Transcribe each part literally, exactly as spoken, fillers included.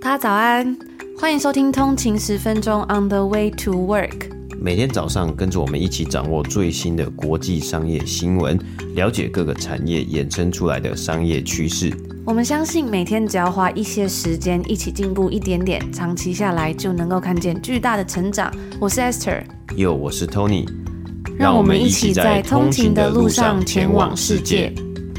大家早安，欢迎收听通勤十分钟 On the way to work。 每天早上跟着我们一起掌握最新的国际商业新闻，了解各个产业衍生出来的商业趋势。 我们相信每天只要花一些时间一起进步一点点，长期下来就能够看见巨大的成长。我是 Esther， 哟，我是 Tony， 让我们一起在通勤的路上前往世界。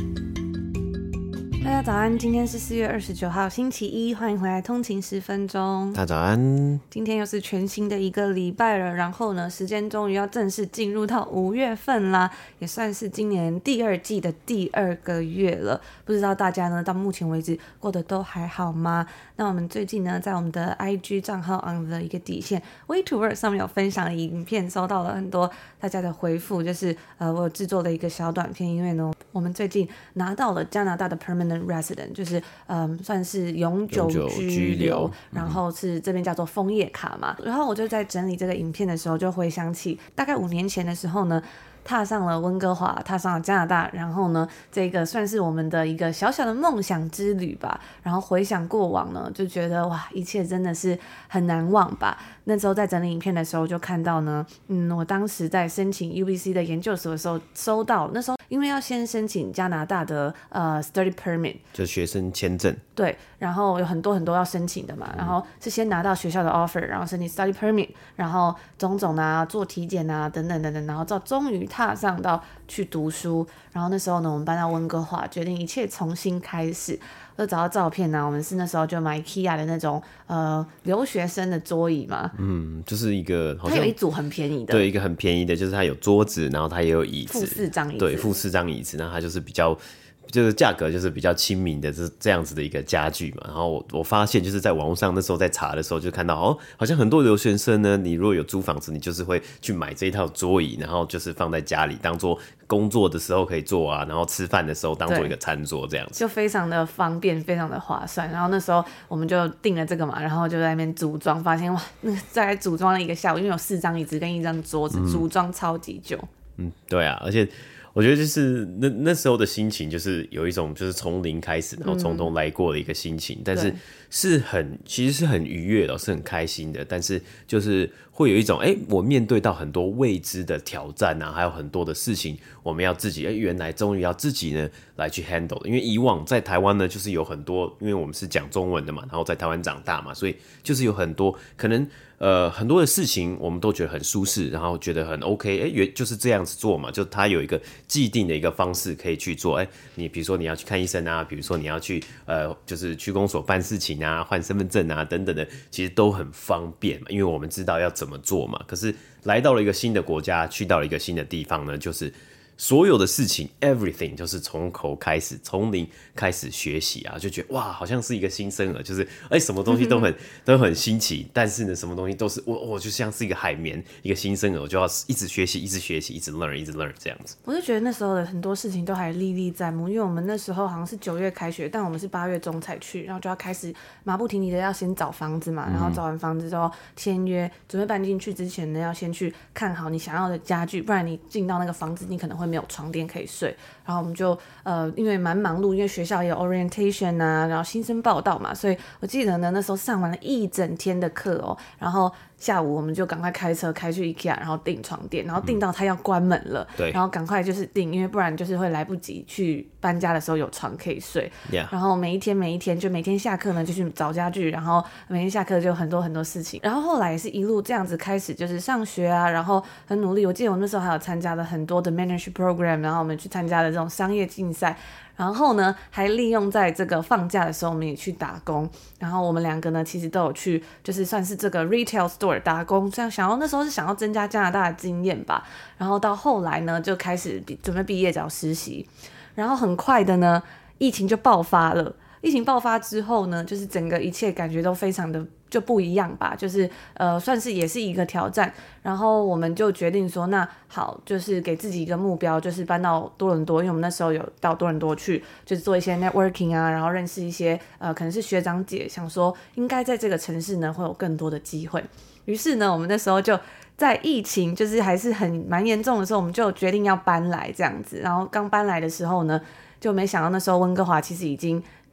大家早安，今天是四月二十九号星期一，欢迎回来通勤十分钟。 大家早安， 今天又是全新的一个礼拜了，然后呢时间终于要正式进入到五月份啦，也算是今年第二季的第二个月了。不知道大家呢到目前为止过得都还好吗？那我们最近呢在我们的 I G 账号 on 的一个底线 Way to Work 上面有分享的影片，收到了很多大家的回复，就是呃我有制作了一个小短片，因为呢我们最近拿到了加拿大的 permanent resident， 就是嗯算是永久居留， 居留然后是这边叫做枫叶卡嘛。然后我就在整理这个影片的时候，就回想起大概五年前的时候呢，踏上了温哥华，踏上了加拿大，然后呢这个算是我们的一个小小的梦想之旅吧。然后回想过往呢，就觉得哇，一切真的是很难忘吧。那时候在整理影片的时候就看到呢，嗯，我当时在申请 U B C 的研究所的时候收到，那时候因为要先申请加拿大的呃 study permit， 就学生签证， 对，然后有很多很多要申请的嘛，然后是先拿到学校的 offer， 然后申请 study permit， 然后种种啊，做体检啊，等等等等，然后到终于踏上到去读书。然后那时候呢，我们搬到温哥华，决定一切重新开始。就找到照片呢、啊，我们是那时候就买 IKEA 的那种呃留学生的桌椅嘛， 嗯，就是一个好像它有一组很便宜的， 对，一个很便宜的，就是它有桌子，然后它也有椅子， 附四张椅子， 对，附四张椅子，然后它就是比较。就是价格就是比较亲民的这这样子的一个家具嘛，然后 我, 我发现就是在网络上那时候在查的时候就看到哦，好像很多留学生呢，你如果有租房子，你就是会去买这一套桌椅，然后就是放在家里当做工作的时候可以坐啊，然后吃饭的时候当做一个餐桌这样子， 就非常的方便，非常的划算。然后那时候我们就订了这个嘛，然后就在那边组装，发现哇，那在组装了一个下午，因为有四张椅子跟一张桌子，组装超级久。 嗯，对啊，而且。我觉得就是那那时候的心情，就是有一种就是从零开始，然后从头来过的一个心情，嗯、但是是很其实是很愉悦的，是很开心的，但是就是会有一种哎、欸，我面对到很多未知的挑战啊，还有很多的事情，我们要自己哎、欸，原来终于要自己呢来去 handle， 因为以往在台湾呢，就是有很多，因为我们是讲中文的嘛，然后在台湾长大嘛，所以就是有很多可能。呃，很多的事情我们都觉得很舒适，然后觉得很 OK， 哎、欸，就是这样子做嘛，就它有一个既定的一个方式可以去做。哎、欸，你比如说你要去看医生啊，比如说你要去呃，就是去公所办事情啊，换身份证啊等等的，其实都很方便嘛，因为我们知道要怎么做嘛。可是来到了一个新的国家，去到了一个新的地方呢，就是所有的事情 everything 就是从头开始，从零开始学习啊，就觉得哇，好像是一个新生儿，就是哎、欸，什么东西都很都很新奇，但是呢，什么东西都是我我就像是一个海绵，一个新生儿，我就要一直学习，一直学习，一直 learn， 一直 learn 这样子。 我就觉得那时候的很多事情都还历历在目，因为我们那时候好像是九月开学，但我们是八月中才去，然后就要开始马不停蹄的要先找房子嘛，然后找完房子之后签约，准备搬进去之前呢，要先去看好你想要的家具，不然你进到那个房子，你可能会没有床垫可以睡。然后我们就呃，因为蛮忙碌，因为学校也有 orientation 啊，然后新生报到嘛，所以我记得呢，那时候上完了一整天的课哦，然后下午我们就赶快开车开去 IKEA， 然后订床垫，然后订到它要关门了， 对、嗯， 然后赶快就是订，因为不然就是会来不及去搬家的时候有床可以睡。 Yeah. 然后每一天每一天就每天下课呢就去找家具，然后每天下课就很多很多事情，然后后来也是一路这样子开始就是上学啊，然后很努力。我记得我那时候还有参加了很多的 mentorship program， 然后我们去参加了这种商业竞赛。然后呢，还利用在这个放假的时候，我们也去打工。然后我们两个呢，其实都有去，就是算是这个 retail store 打工。这样想要那时候是想要增加加拿大的经验吧。然后到后来呢，就开始准备毕业找实习。然后很快的呢，疫情就爆发了。疫情爆发之后呢，就是整个一切感觉都非常的就不一样吧，就是呃，算是也是一个挑战。然后我们就决定说，那好，就是给自己一个目标，就是搬到多伦多，因为我们那时候有到多伦多去，就是做一些 networking 啊，然后认识一些呃，可能是学长姐，想说应该在这个城市呢会有更多的机会。于是呢，我们那时候就在疫情就是还是很蛮严重的时候，我们就决定要搬来这样子。然后刚搬来的时候呢，就没想到那时候温哥华其实已经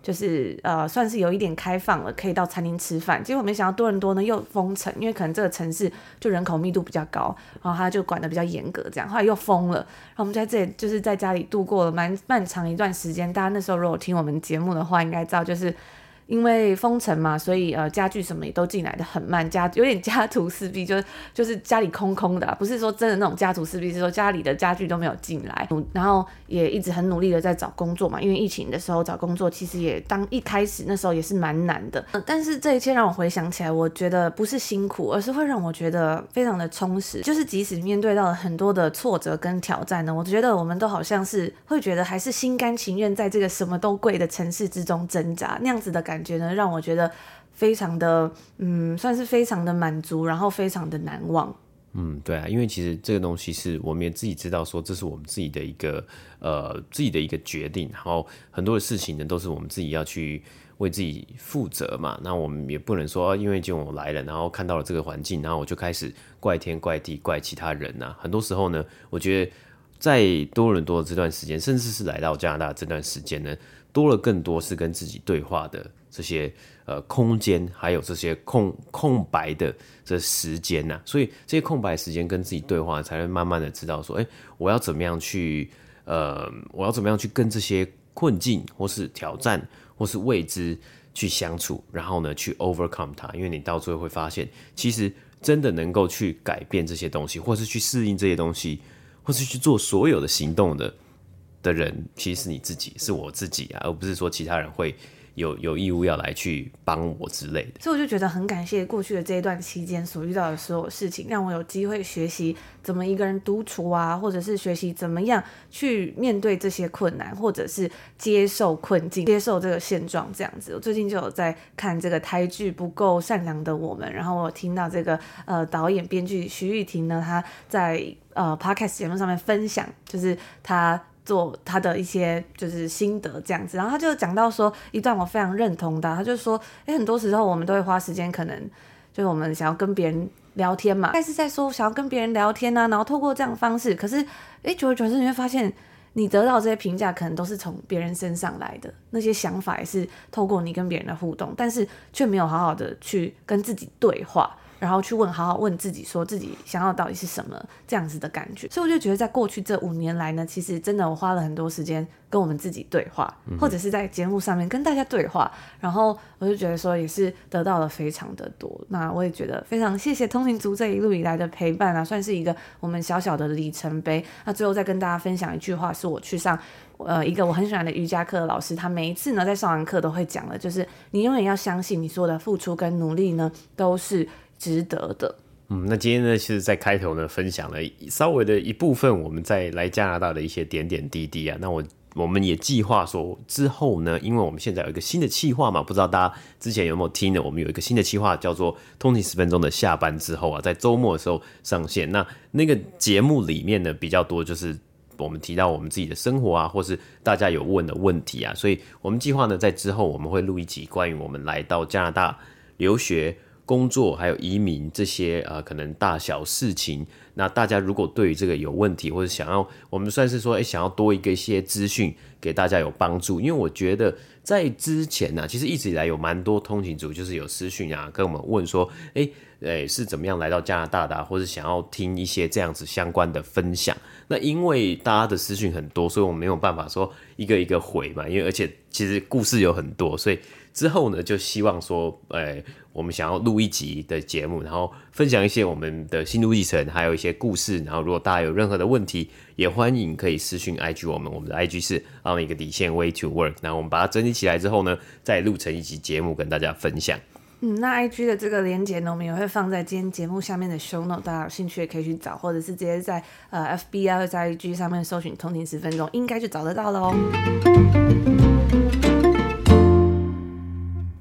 就是呃，算是有一点开放了，可以到餐厅吃饭。结果没想到多伦多呢又封城，因为可能这个城市就人口密度比较高，然后他就管得比较严格，这样后来又封了。然后我们在这里就是在家里度过了蛮漫长一段时间。大家那时候如果听我们节目的话，应该知道就是因为封城嘛，所以呃家具什么也都进来的很慢，家有点家徒四壁，就是就是家里空空的、啊，不是说真的那种家徒四壁，是说家里的家具都没有进来。然后也一直很努力的在找工作嘛，因为疫情的时候找工作其实也当一开始那时候也是蛮难的、呃，但是这一切让我回想起来，我觉得不是辛苦，而是会让我觉得非常的充实。就是即使面对到了很多的挫折跟挑战呢，我觉得我们都好像是会觉得还是心甘情愿在这个什么都贵的城市之中挣扎，那样子的感觉呢，让我觉得非常的嗯，算是非常的满足，然后非常的难忘。 嗯，对啊，因为其实这个东西是我们也自己知道说这是我们自己的一个呃自己的一个决定，然后很多的事情呢都是我们自己要去为自己负责嘛。那我们也不能说、啊、因为今天我来了，然后看到了这个环境，然后我就开始怪天怪地怪其他人啊。很多时候呢，我觉得在多伦多的这段时间，甚至是来到加拿大这段时间呢，多了更多是跟自己对话的这些呃空间，还有这些空空白的这时间呐、啊，所以这些空白时间跟自己对话，才会慢慢的知道说，哎、欸，我要怎么样去呃，我要怎么样去跟这些困境或是挑战或是未知去相处，然后呢去 overcome 它，因为你到最后会发现，其实真的能够去改变这些东西，或是去适应这些东西，或是去做所有的行动的的人，其实是你自己，是我自己啊，而不是说其他人会有有义务要来去帮我之类的。 所以我就觉得很感谢过去的这一段期间所遇到的所有事情，让我有机会学习怎么一个人独处啊，或者是学习怎么样去面对这些困难，或者是接受困境，接受这个现状这样子。我最近就有在看这个台剧《不够善良的我们》，然后我听到这个呃导演编剧徐玉婷呢，他在呃 podcast 节目上面分享，就是他做他的一些就是心得这样子，然后他就讲到说一段我非常认同的，他就说，哎，很多时候我们都会花时间，可能就是我们想要跟别人聊天嘛，还是在说想要跟别人聊天啊，然后透过这样的方式，可是，哎，久而久之你会发现，你得到这些评价可能都是从别人身上来的，那些想法也是透过你跟别人的互动，但是却没有好好的去跟自己对话。然后去问，好好问自己，说自己想要的到底是什么，这样子的感觉。所以我就觉得，在过去这五年来呢，其实真的我花了很多时间跟我们自己对话，嗯、或者是在节目上面跟大家对话。然后我就觉得说，也是得到了非常的多。那我也觉得非常谢谢通勤族这一路以来的陪伴啊，算是一个我们小小的里程碑。那最后再跟大家分享一句话，是我去上呃一个我很喜欢的瑜伽课的老师，他每一次呢在上完课都会讲的，就是你永远要相信你所有的付出跟努力呢都是值得的。 嗯，那今天呢，其实在开头呢分享了稍微的一部分我们在来加拿大的一些点点滴滴啊。那我我们也计划说之后呢，因为我们现在有一个新的企划嘛，不知道大家之前有没有听呢？我们有一个新的企划叫做通勤十分钟的下班之后啊，在周末的时候上线。那那个节目里面呢比较多就是我们提到我们自己的生活啊，或是大家有问的问题啊，所以我们计划呢在之后我们会录一集关于我们来到加拿大留学、工作还有移民这些呃可能大小事情。那大家如果对于这个有问题，或者想要我们算是说、欸、想要多一个一些资讯给大家有帮助，因为我觉得在之前呢、啊，其实一直以来有蛮多通勤族就是有私讯啊跟我们问说哎、欸欸、是怎么样来到加拿大的、啊、或者想要听一些这样子相关的分享。那因为大家的私讯很多，所以我们没有办法说一个一个回嘛，因为而且其实故事有很多，所以之后呢就希望说欸我们想要录一集的节目，然后分享一些我们的心路历程，还有一些故事。然后如果大家有任何的问题，也欢迎可以私讯 I G 我们，我们的 I G 是 on 一个底线 way to work。然后我们把它整理起来之后呢，再录成一集节目跟大家分享。 嗯，那 I G 的这个连结呢，我们也会放在今天节目下面的 show note， 大家有兴趣也可以去找，或者是直接在呃 F B 啊或者在 I G 上面搜寻通勤十分钟，应该就找得到了哦。那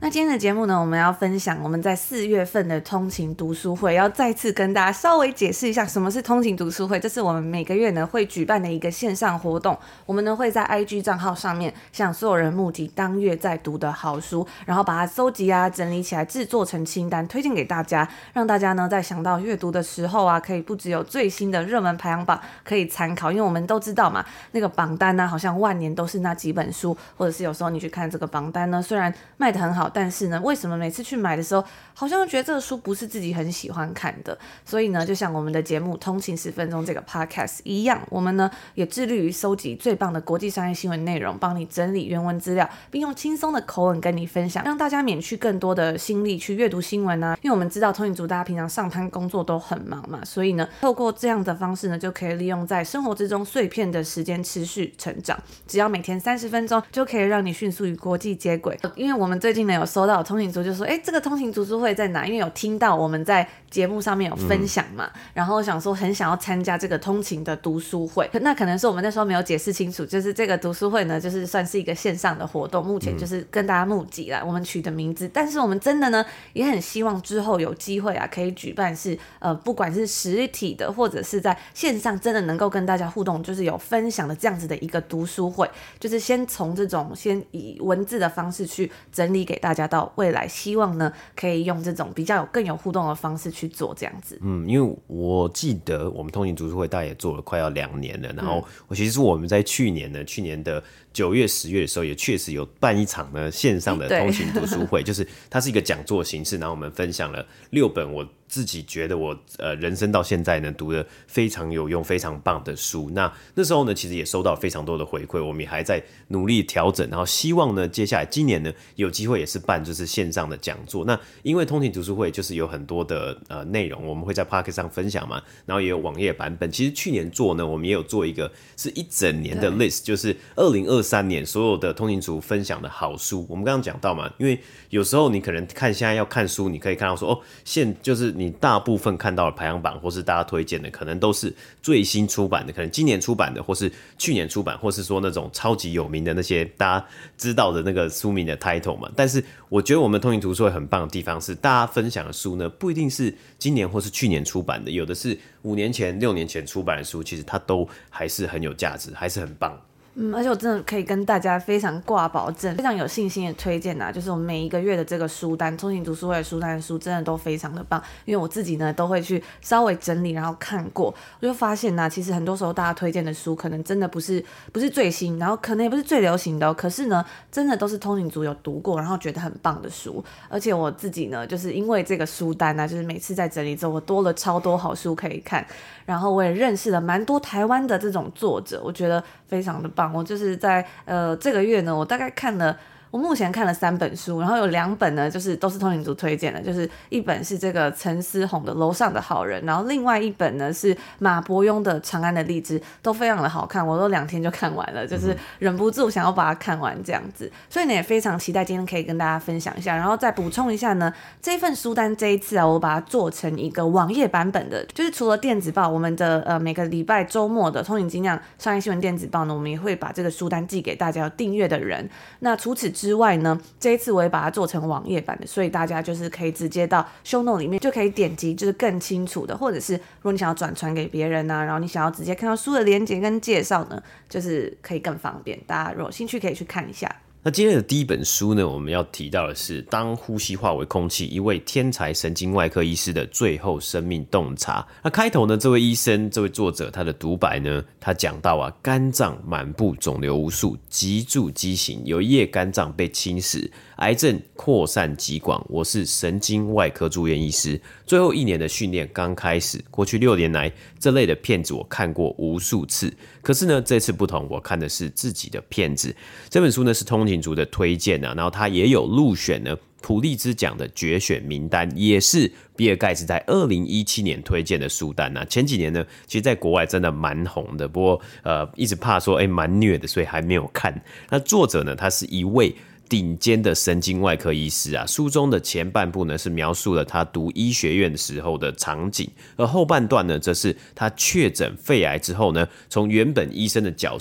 那今天的节目呢，我们要分享我们在四月份的通勤读书会，要再次跟大家稍微解释一下什么是通勤读书会。这是我们每个月呢会举办的一个线上活动，我们呢会在 I G 账号上面向所有人募集当月在读的好书，然后把它搜集啊整理起来，制作成清单推荐给大家，让大家呢在想到阅读的时候啊，可以不只有最新的热门排行榜可以参考，因为我们都知道嘛，那个榜单啊好像万年都是那几本书，或者是有时候你去看这个榜单呢，虽然卖得很好，但是呢为什么每次去买的时候好像觉得这个书不是自己很喜欢看的。所以呢就像我们的节目通勤十分钟这个 podcast 一样，我们呢也致力于收集最棒的国际商业新闻内容，帮你整理原文资料，并用轻松的口吻跟你分享，让大家免去更多的心力去阅读新闻啊。因为我们知道通勤族大家平常上班工作都很忙嘛，所以呢透过这样的方式呢，就可以利用在生活之中碎片的时间持续成长，只要每天三十分钟就可以让你迅速与国际接轨。因为我们最近呢有收到通勤族就说，哎，这个通勤读书会在哪？因为有听到我们在节目上面有分享嘛、嗯、然后想说很想要参加这个通勤的读书会，那可能是我们那时候没有解释清楚，就是这个读书会呢就是算是一个线上的活动，目前就是跟大家募集啦、嗯、我们取的名字，但是我们真的呢也很希望之后有机会啊可以举办是呃不管是实体的或者是在线上真的能够跟大家互动，就是有分享的这样子的一个读书会，就是先从这种先以文字的方式去整理给大家，到未来希望呢可以用这种比较有更有互动的方式去做这样子。 嗯，因为我记得我们通勤读书会大概也做了快要两年了，然后我其实我们在去年呢，去年的九月十月的时候也确实有办一场呢线上的通勤读书会，就是它是一个讲座形式，然后我们分享了六本我自己觉得我呃人生到现在呢读的非常有用非常棒的书。那那时候呢其实也收到非常多的回馈，我们也还在努力调整，然后希望呢接下来今年呢有机会也是办就是线上的讲座。那因为通勤读书会就是有很多的呃内容我们会在 Podcast 上分享嘛，然后也有网页版本，其实去年做呢我们也有做一个是一整年的 list， 就是二零二三年所有的通勤族分享的好书。我们刚刚讲到嘛，因为有时候你可能看现在要看书，你可以看到说哦现就是你大部分看到的排行榜或是大家推荐的可能都是最新出版的，可能今年出版的或是去年出版，或是说那种超级有名的那些大家知道的那个书名的 title 嘛。但是我觉得我们通勤读书会很棒的地方是，大家分享的书呢不一定是今年或是去年出版的，有的是五年前六年前出版的书，其实它都还是很有价值，还是很棒。 嗯，而且我真的可以跟大家非常挂保证，非常有信心的推荐啊，就是我们每一个月的这个书单，通勤读书会的书单的书真的都非常的棒，因为我自己呢都会去稍微整理然后看过，我就发现啊，其实很多时候大家推荐的书可能真的不是不是最新，然后可能也不是最流行的、哦、可是呢真的都是通勤族有读过然后觉得很棒的书。而且我自己呢就是因为这个书单啊，就是每次在整理之后我多了超多好书可以看，然后我也认识了蛮多台湾的这种作者，我觉得非常的棒。我就是在呃这个月呢，我大概看了。我目前看了三本书，然后有两本呢，就是都是通勤族推荐的，就是一本是这个陈思宏的《楼上的好人》，然后另外一本呢是马伯庸的《长安的荔枝》，都非常的好看，我都两天就看完了，就是忍不住想要把它看完这样子。所以呢也非常期待今天可以跟大家分享一下，然后再补充一下呢，这份书单这一次啊，我把它做成一个网页版本的，就是除了电子报，我们的呃每个礼拜周末的通勤精酿商业新闻电子报呢，我们也会把这个书单寄给大家有订阅的人。那除此之外呢，这一次我也把它做成网页版的，所以大家就是可以直接到 show note 里面就可以点击，就是更清楚的，或者是如果你想要转传给别人啊，然后你想要直接看到书的连结跟介绍呢，就是可以更方便，大家如果有兴趣可以去看一下。 那今天的第一本书呢，我们要提到的是《当呼吸化为空气：一位天才神经外科医师的最后生命洞察》。那开头呢，这位医生，这位作者，他的独白呢，他讲到啊，肝脏满布肿瘤无数，脊柱畸形，有一页肝脏被侵蚀，癌症扩散极广。我是神经外科住院医师，最后一年的训练刚开始。过去六年来，这类的片子我看过无数次，可是呢，这次不同，我看的是自己的片子。这本书呢是通勤族的推荐啊，然后它也有入选呢普利兹奖的决选名单，也是比尔盖茨在二零一七年推荐的书单啊。前几年呢，其实在国外真的蛮红的，不过呃一直怕说哎蛮虐的，所以还没有看。那作者呢，他是一位顶尖的神经外科医师啊，书中的前半部呢是描述了他读医学院的时候的场景，而后半段呢则是他确诊肺癌之后呢，从原本医生的角色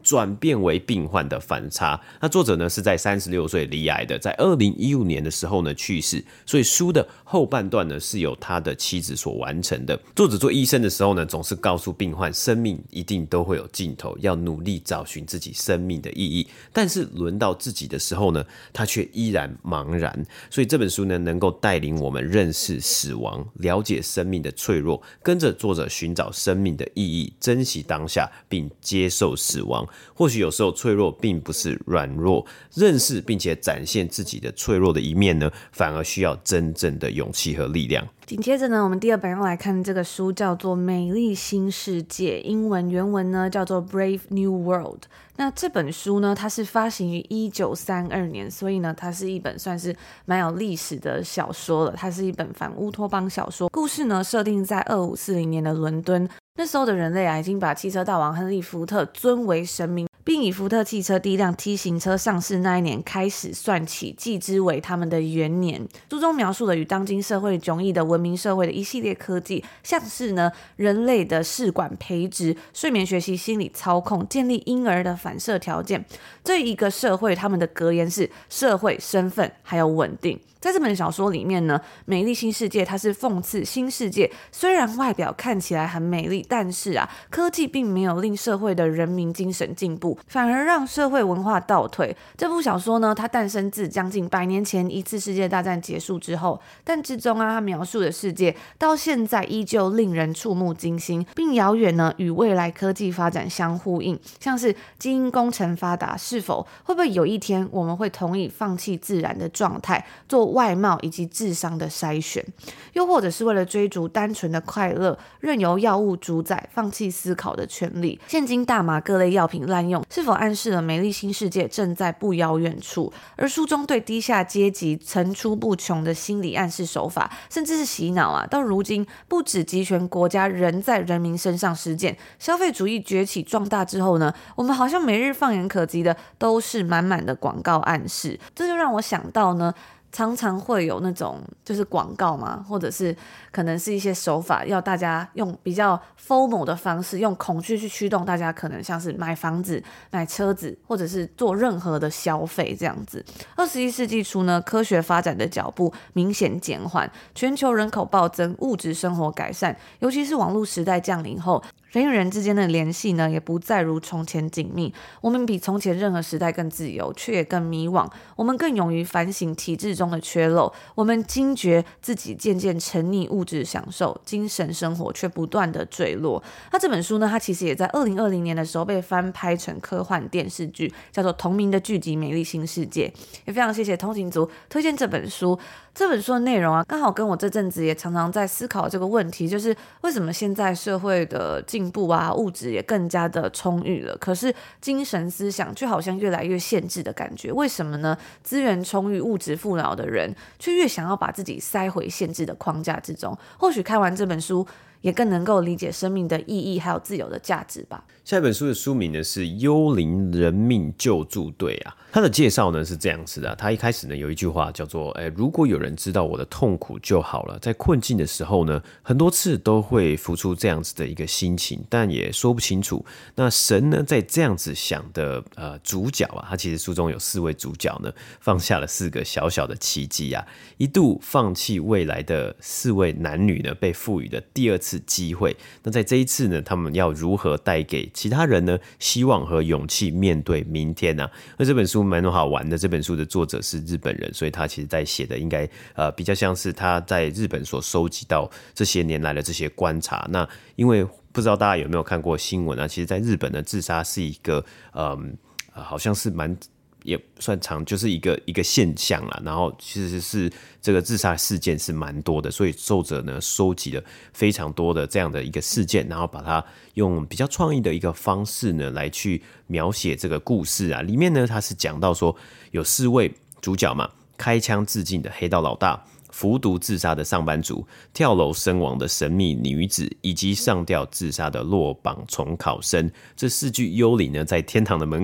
转变为病患的反差。那作者呢是在三十六岁罹癌的，在二零一五年的时候呢去世，所以书的后半段呢是由他的妻子所完成的。作者做医生的时候呢，总是告诉病患，生命一定都会有尽头，要努力找寻自己生命的意义。但是轮到自己的时候呢，他却依然茫然。所以这本书呢，能够带领我们认识死亡，了解生命的脆弱，跟着作者寻找生命的意义，珍惜当下，并接受死亡。或许有时候脆弱并不是软弱，认识并且展现自己的脆弱的一面呢，反而需要真正的勇气和力量。 紧接着呢，我们第二本要来看这个书叫做《美丽新世界》，英文原文呢叫做 Brave New World。那这本书呢，它是发行于一九三二年，所以呢，它是一本算是蛮有历史的小说了。它是一本反乌托邦小说，故事呢设定在二五四零年的伦敦。那时候的人类啊，已经把汽车大王亨利·福特尊为神明，并以福特汽车第一辆 T 型车上市那一年开始算起，记之为他们的元年。书中描述了与当今社会迥异的文明社会的一系列科技，像是呢人类的试管培植、睡眠学习、心理操控、建立婴儿的反射条件。这一个社会，他们的格言是社会、身份还有稳定。在这本小说里面呢，美丽新世界它是讽刺新世界虽然外表看起来很美丽，但是啊，科技并没有令社会的人民精神进步，反而让社会文化倒退。这部小说呢，它诞生自将近百年前一次世界大战结束之后，但之中啊，它描述的世界到现在依旧令人触目惊心，并遥远呢与未来科技发展相呼应。像是基因工程发达，是否会不会有一天我们会同意放弃自然的状态，做外貌以及智商的筛选，又或者是为了追逐单纯的快乐，任由药物主宰，放弃思考的权利。现今大麻各类药品滥用，是否暗示了美丽新世界正在不遥远处？而书中对低下阶级层出不穷的心理暗示手法，甚至是洗脑啊，到如今不止集权国家仍在人民身上实践。消费主义崛起壮大之后呢，我们好像每日放眼可及的都是满满的广告暗示。这就让我想到呢，常常会有那种就是广告嘛，或者是可能是一些手法，要大家用比较 FOMO 的方式，用恐惧去驱动大家，可能像是买房子、买车子，或者是做任何的消费这样子。二十一世纪初呢，科学发展的脚步明显减缓，全球人口暴增，物质生活改善，尤其是网络时代降临后，人与人之间的联系呢，也不再如从前紧密。我们比从前任何时代更自由，却也更迷惘。我们更勇于反省体制中的缺漏。我们惊觉自己渐渐沉溺物质享受，精神生活却不断的坠落。那这本书呢，它其实也在二零二零年的时候被翻拍成科幻电视剧，叫做同名的剧集《美丽新世界》。也非常谢谢通勤族推荐这本书。这本书的内容啊，刚好跟我这阵子也常常在思考这个问题，就是为什么现在社会的进步啊，物质也更加的充裕了，可是精神思想却好像越来越限制的感觉。为什么呢？资源充裕、物质富饶的人，却越想要把自己塞回限制的框架之中。或许看完这本书，也更能够理解生命的意义还有自由的价值吧。 下一本书的书名呢是《幽灵人命救助队》啊，它的介绍呢是这样子的、啊，它一开始呢有一句话叫做，哎，如果有人知道我的痛苦就好了。在困境的时候呢，很多次都会浮出这样子的一个心情，但也说不清楚。那神呢，在这样子想的呃主角啊，他其实书中有四位主角呢，放下了四个小小的奇迹啊，一度放弃未来的四位男女呢，被赋予的第二次机会。那在这一次呢，他们要如何带给其他人呢希望和勇气面对明天啊？而这本书蛮好玩的，这本书的作者是日本人，所以他其实在写的应该呃比较像是他在日本所收集到这些年来的这些观察。那因为不知道大家有没有看过新闻啊？其实在日本呢，自杀是一个嗯、呃、好像是蛮也算长，就是一个一个现象啦。然后其实是这个自杀事件是蛮多的，所以作者呢收集了非常多的这样的一个事件，然后把它用比较创意的一个方式呢来去描写这个故事啊。里面呢他是讲到说有四位主角嘛，开枪自尽的黑道老大，服毒自杀的上班族，跳楼身亡的神秘女子，以及上吊自杀的落榜重考生。这四具幽灵呢，在天堂的门口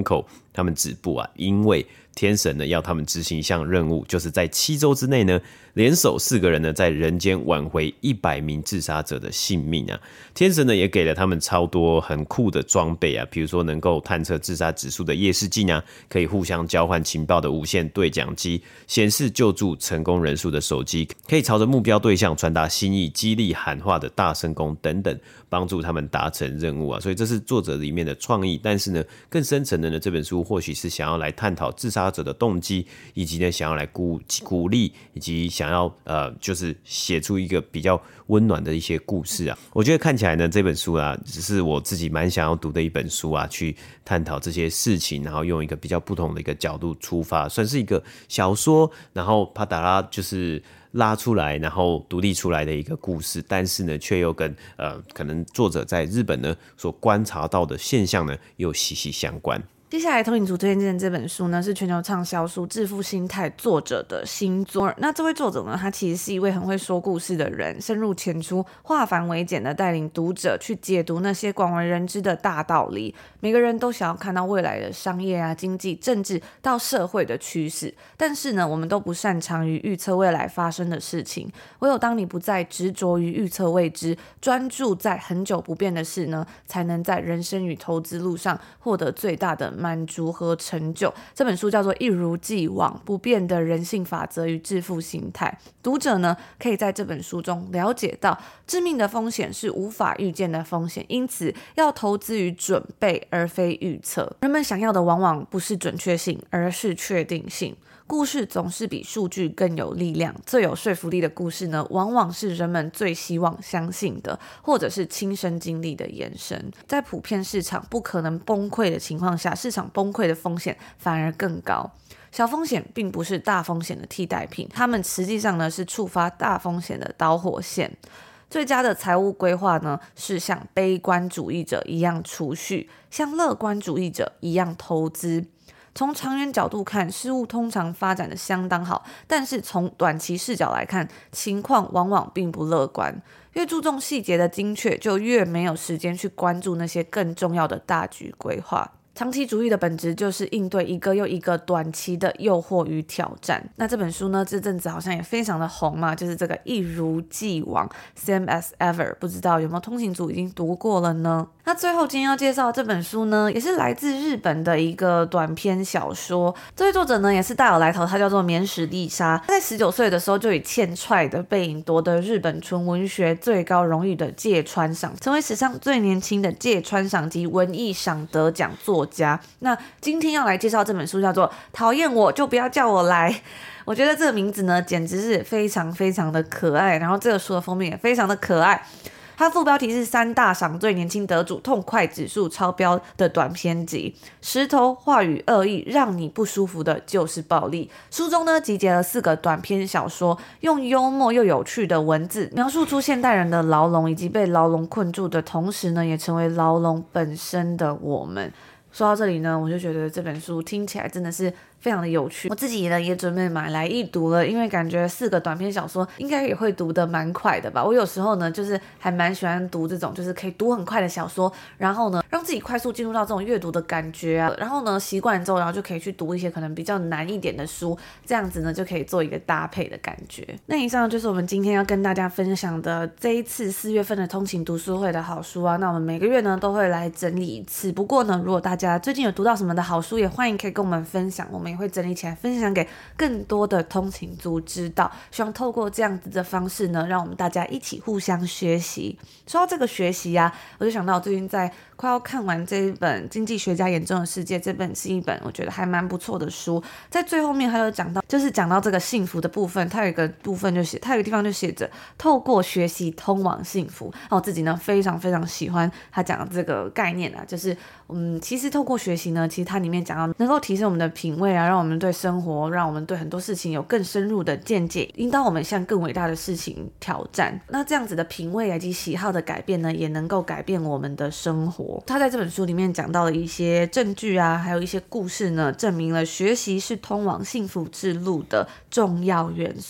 他们止步啊，因为天神呢要他们执行一项任务，就是在七周之内呢，联手四个人呢在人间挽回一百名自杀者的性命啊。天神呢也给了他们超多很酷的装备啊，比如说能够探测自杀指数的夜视镜啊，可以互相交换情报的无线对讲机，显示救助成功人数的手机，可以朝着目标对象传达心意、激励喊话的大声公等等，帮助他们达成任务啊。所以这是作者里面的创意，但是呢，更深层的呢，这本书或许是想要来探讨自杀者的动机，以及呢，想要来鼓鼓励，以及想要呃，就是写出一个比较温暖的一些故事啊。我觉得看起来呢，这本书啊，只是我自己蛮想要读的一本书啊，去探讨这些事情，然后用一个比较不同的一个角度出发，算是一个小说，然后帕达拉就是拉出来，然后独立出来的一个故事，但是呢，却又跟呃，可能作者在日本呢所观察到的现象呢，又息息相关。 接下来通勤族推荐的这本书呢，是全球畅销书《致富心态》作者的新作。那这位作者呢，他其实是一位很会说故事的人，深入浅出、化繁为简的带领读者去解读那些广为人知的大道理。每个人都想要看到未来的商业啊、经济、政治到社会的趋势，但是呢，我们都不擅长于预测未来发生的事情。唯有当你不再执着于预测未知，专注在很久不变的事呢，才能在人生与投资路上获得最大的满足和成就。这本书叫做《一如既往：不变的人性法则与致富心态》。读者呢，可以在这本书中了解到，致命的风险是无法预见的风险，因此要投资于准备而非预测。人们想要的往往不是准确性，而是确定性。故事总是比数据更有力量，最有说服力的故事呢，往往是人们最希望相信的，或者是亲身经历的延伸。在普遍市场不可能崩溃的情况下，市场崩溃的风险反而更高。小风险并不是大风险的替代品，它们实际上呢是触发大风险的导火线。最佳的财务规划呢，是像悲观主义者一样储蓄，像乐观主义者一样投资。从长远角度看，事物通常发展的相当好，但是从短期视角来看，情况往往并不乐观。越注重细节的精确，就越没有时间去关注那些更重要的大局规划。长期主义的本质就是应对一个又一个短期的诱惑与挑战。那这本书呢，这阵子好像也非常的红嘛，就是这个一如既往 Same as ever， 不知道有没有通勤族已经读过了呢？那最后今天要介绍的这本书呢，也是来自日本的一个短篇小说。这位作者呢也是大有来头，他叫做免史丽莎。他在十九岁的时候就以欠踹的背影夺得日本纯文学最高荣誉的芥川赏，成为史上最年轻的芥川赏及文艺赏得奖作家。那今天要来介绍这本书叫做《讨厌我就不要叫我来》。我觉得这个名字呢简直是非常非常的可爱，然后这个书的封面也非常的可爱。它副标题是三大赏最年轻得主痛快指数超标的短篇集，石头话语恶意让你不舒服的就是暴力。书中呢集结了四个短篇小说，用幽默又有趣的文字描述出现代人的牢笼以及被牢笼困住的同时呢，也成为牢笼本身的我们。说到这里呢，我就觉得这本书听起来真的是非常的有趣，我自己呢也准备买来一读了，因为感觉四个短篇小说应该也会读得蛮快的吧。我有时候呢就是还蛮喜欢读这种就是可以读很快的小说，然后呢让自己快速进入到这种阅读的感觉啊，然后呢习惯之后，然后就可以去读一些可能比较难一点的书，这样子呢就可以做一个搭配的感觉。那以上就是我们今天要跟大家分享的这一次四月份的通勤读书会的好书啊。那我们每个月呢都会来整理一次，不过呢如果大家最近有读到什么的好书，也欢迎可以跟我们分享，我们也会整理起来分享给更多的通勤族知道。希望透过这样子的方式呢，让我们大家一起互相学习。说到这个学习啊，我就想到我最近在快要看完这一本《经济学家眼中的世界》，这本是一本我觉得还蛮不错的书。在最后面他有讲到，就是讲到这个幸福的部分，他有一个部分就写，他有一个地方就写着透过学习通往幸福。那我自己呢非常非常喜欢他讲的这个概念啊，就是嗯，其实透过学习呢，其实它里面讲到能够提升我们的品味啊，让我们对生活，让我们对很多事情有更深入的见解，引导我们向更伟大的事情挑战。那这样子的品味以及喜好的改变呢，也能够改变我们的生活。他在这本书里面讲到了一些证据啊，还有一些故事呢，证明了学习是通往幸福之路的重要元素。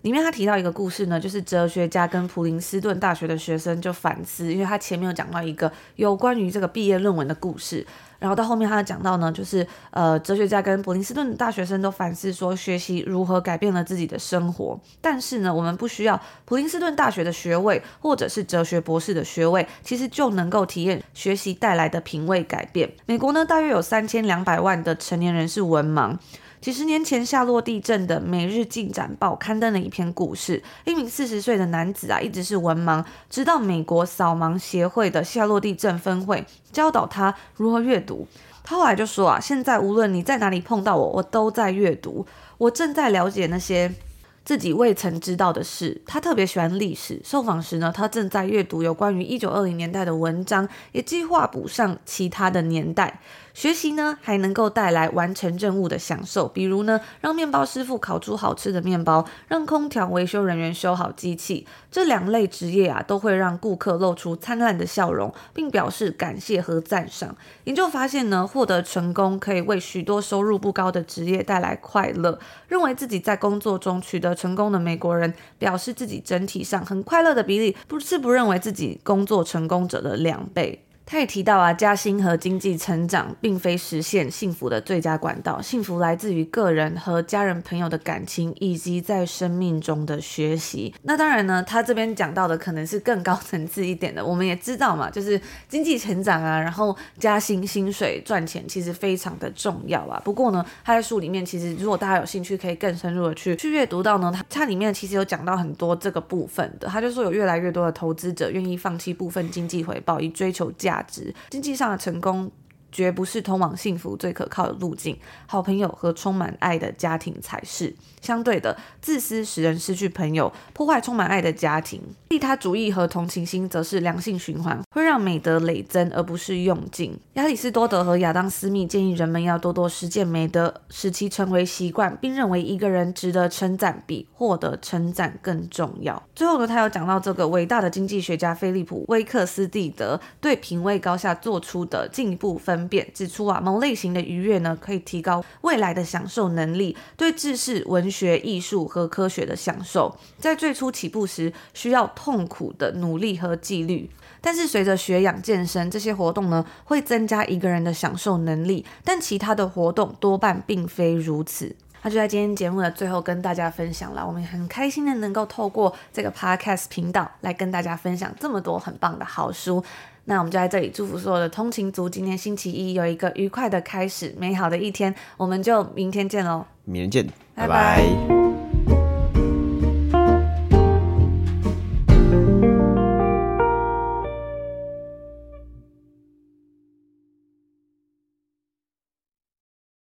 里面他提到一个故事呢，就是哲学家跟普林斯顿大学的学生就反思，因为他前面有讲到一个有关于这个毕业论文的故事，然后到后面他讲到呢，就是呃，哲学家跟普林斯顿大学生都反思说，学习如何改变了自己的生活。但是呢，我们不需要普林斯顿大学的学位，或者是哲学博士的学位，其实就能够体验学习带来的品味改变。美国呢，大约有三千两百万的成年人是文盲。几十年前夏洛地震的《每日进展报》刊登了一篇故事，一名四十岁的男子啊，一直是文盲，直到美国扫盲协会的夏洛地震分会教导他如何阅读。他后来就说啊，现在无论你在哪里碰到我，我都在阅读，我正在了解那些自己未曾知道的事。他特别喜欢历史，受访时呢，他正在阅读有关于一九二零年代的文章，也计划补上其他的年代。学习呢，还能够带来完成任务的享受，比如呢，让面包师傅烤出好吃的面包，让空调维修人员修好机器。这两类职业啊，都会让顾客露出灿烂的笑容，并表示感谢和赞赏。研究发现呢，获得成功可以为许多收入不高的职业带来快乐。认为自己在工作中取得成功的美国人，表示自己整体上很快乐的比例，不是不认为自己工作成功者的两倍。他也提到啊，加薪和经济成长并非实现幸福的最佳管道，幸福来自于个人和家人朋友的感情，以及在生命中的学习。那当然呢，他这边讲到的可能是更高层次一点的，我们也知道嘛，就是经济成长啊，然后加薪、薪水、赚钱其实非常的重要啊。不过呢，他在书里面其实如果大家有兴趣可以更深入的去去阅读到呢，他他里面其实有讲到很多这个部分的。他就说有越来越多的投资者愿意放弃部分经济回报以追求价值。经济上的成功绝不是通往幸福最可靠的路径，好朋友和充满爱的家庭才是。相对的，自私使人失去朋友，破坏充满爱的家庭。利他主义和同情心则是良性循环，会让美德累增而不是用尽。亚里士多德和亚当斯密建议人们要多多实践美德，使其成为习惯，并认为一个人值得称赞比获得称赞更重要。最后呢，他有讲到这个伟大的经济学家菲利普·威克斯蒂德对品味高下做出的进一步分辨，指出啊，某类型的愉悦呢，可以提高未来的享受能力，对知识、文学、艺术和科学的享受。在最初起步时，需要痛苦的努力和纪律，但是随着学养健身，这些活动呢，会增加一个人的享受能力，但其他的活动多半并非如此。那就在今天节目的最后跟大家分享了，我们很开心的能够透过这个 podcast 频道来跟大家分享这么多很棒的好书。那我们就在这里祝福所有的通勤族，今天星期一有一个愉快的开始，美好的一天。我们就明天见咯， 明天见，拜拜拜。 拜。